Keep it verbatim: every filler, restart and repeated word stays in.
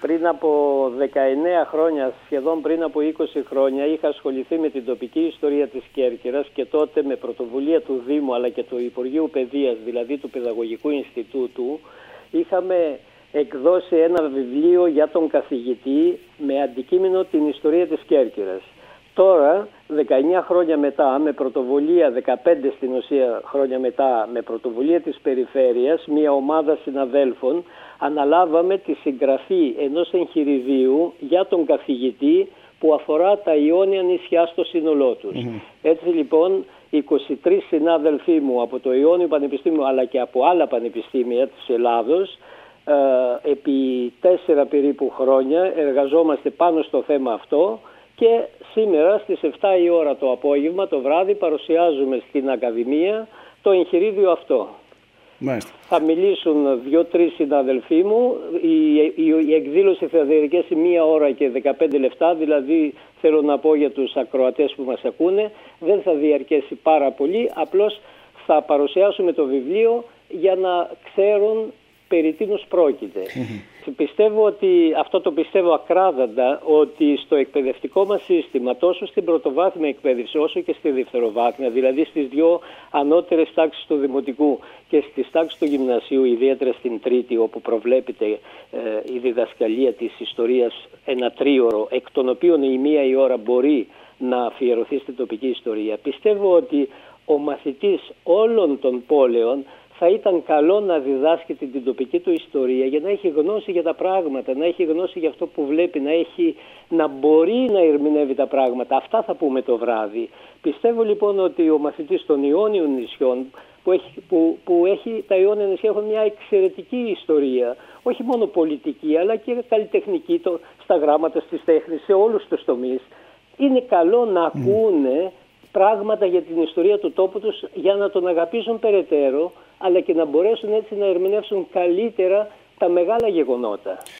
Πριν από δεκαεννέα χρόνια, σχεδόν πριν από είκοσι χρόνια, είχα ασχοληθεί με την τοπική ιστορία της Κέρκυρας και τότε με πρωτοβουλία του Δήμου αλλά και του Υπουργείου Παιδείας, δηλαδή του Παιδαγωγικού Ινστιτούτου, είχαμε εκδώσει ένα βιβλίο για τον καθηγητή με αντικείμενο την ιστορία της Κέρκυρας. Τώρα, δεκαεννέα χρόνια μετά, με πρωτοβουλία, δεκαπέντε στην ουσία χρόνια μετά, με πρωτοβουλία της Περιφέρειας, μια ομάδα συναδέλφων, αναλάβαμε τη συγγραφή ενός εγχειριδίου για τον καθηγητή που αφορά τα Ιόνια νησιά στο σύνολό τους. Mm-hmm. Έτσι λοιπόν, είκοσι τρεις συνάδελφοί μου από το Ιόνιο Πανεπιστήμιο αλλά και από άλλα πανεπιστήμια της Ελλάδος, ε, επί τέσσερα περίπου χρόνια εργαζόμαστε πάνω στο θέμα αυτό. Και σήμερα στις επτά η ώρα το απόγευμα, το βράδυ, παρουσιάζουμε στην Ακαδημία το εγχειρίδιο αυτό. Μάλιστα. Θα μιλήσουν δύο-τρεις συναδελφοί μου. Η, η, η εκδήλωση θα διαρκέσει μία ώρα και δεκαπέντε λεπτά, δηλαδή θέλω να πω για τους ακροατές που μας ακούνε, δεν θα διαρκέσει πάρα πολύ, απλώς θα παρουσιάσουμε το βιβλίο για να ξέρουν περί τίνος πρόκειται. Mm-hmm. Πιστεύω ότι, αυτό το πιστεύω ακράδαντα, ότι στο εκπαιδευτικό μας σύστημα, τόσο στην πρωτοβάθμια εκπαίδευση όσο και στη δευτεροβάθμια, δηλαδή στις δύο ανώτερες τάξεις του δημοτικού και στις τάξεις του γυμνασίου, ιδιαίτερα στην τρίτη, όπου προβλέπεται ε, η διδασκαλία της ιστορίας ένα τρίωρο, εκ των οποίων η μία η ώρα μπορεί να αφιερωθεί στην τοπική ιστορία, πιστεύω ότι ο μαθητής όλων των πόλεων θα ήταν καλό να διδάσκει την τοπική του ιστορία για να έχει γνώση για τα πράγματα, να έχει γνώση για αυτό που βλέπει, να, έχει, να μπορεί να ερμηνεύει τα πράγματα. Αυτά θα πούμε το βράδυ. Πιστεύω λοιπόν ότι ο μαθητής των Ιόνιων νησιών, που έχει, που, που έχει, τα Ιόνια νησιά έχουν μια εξαιρετική ιστορία, όχι μόνο πολιτική αλλά και καλλιτεχνική, το, στα γράμματα, στις τέχνες, σε όλους τους τομείς. Είναι καλό να ακούνε πράγματα για την ιστορία του τόπου τους για να τον αγαπήσουν περαιτέρω, αλλά και να μπορέσουν έτσι να ερμηνεύσουν καλύτερα τα μεγάλα γεγονότα.